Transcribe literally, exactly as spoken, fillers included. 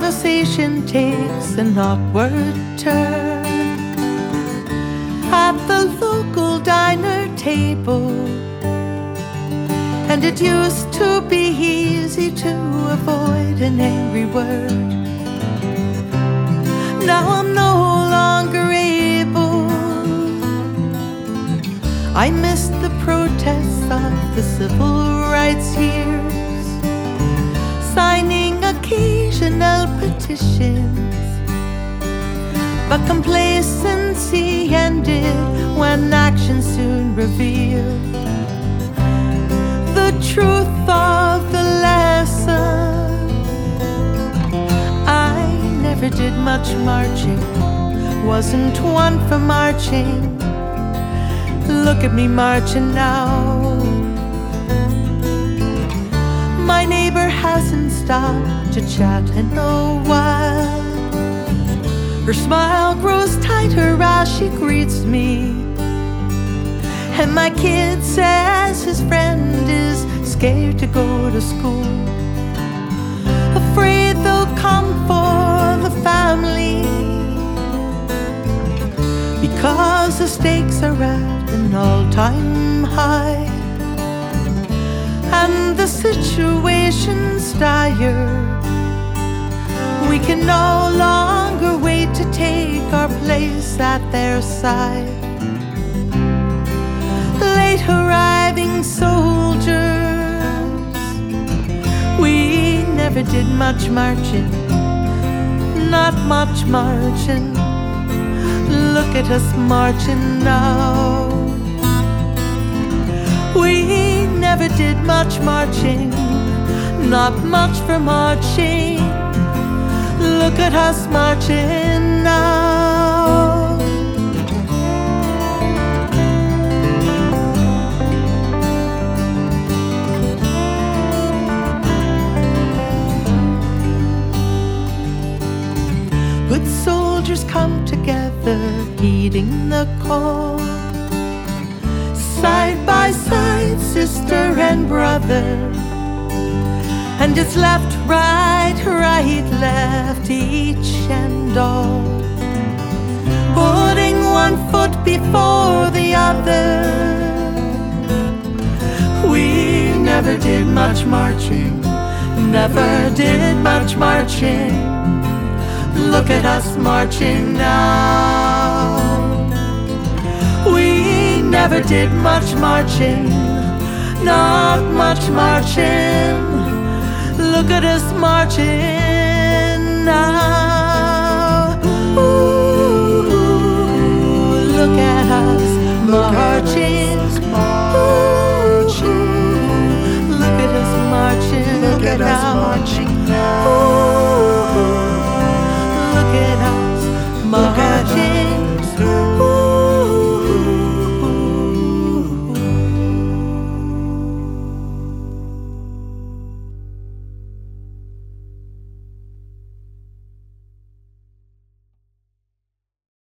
conversation takes an awkward turn at the local diner table, and it used to be easy to avoid an angry word. Now I'm no longer able. I miss the protests of the civil rights years, signing occasional petitions, but complacency ended when action soon revealed the truth of the lesson. I never did much marching, wasn't one for marching. Look at me marching now. My neighbor hasn't stopped to chat in a while. Her smile grows tighter as she greets me, and my kid says his friend is scared to go to school, afraid they'll come for the family, because the stakes are at an all-time high, and the situation's dire. We can no longer wait to take our place at their side. Late arriving soldiers, we never did much marching, not much marching. Look at us marching now. We never did much marching, not much for marching. Look at us marching now. Good soldiers come together, heeding the call, side by side, sister and brother. And it's left, right, right, left, each and all, putting one foot before the other. We never did much marching, never did much marching. Look at us marching now. We never did much marching, not much marching. Look at us marching now. Ooh, look at us marching. Ooh, look at us marching. Look at us marching.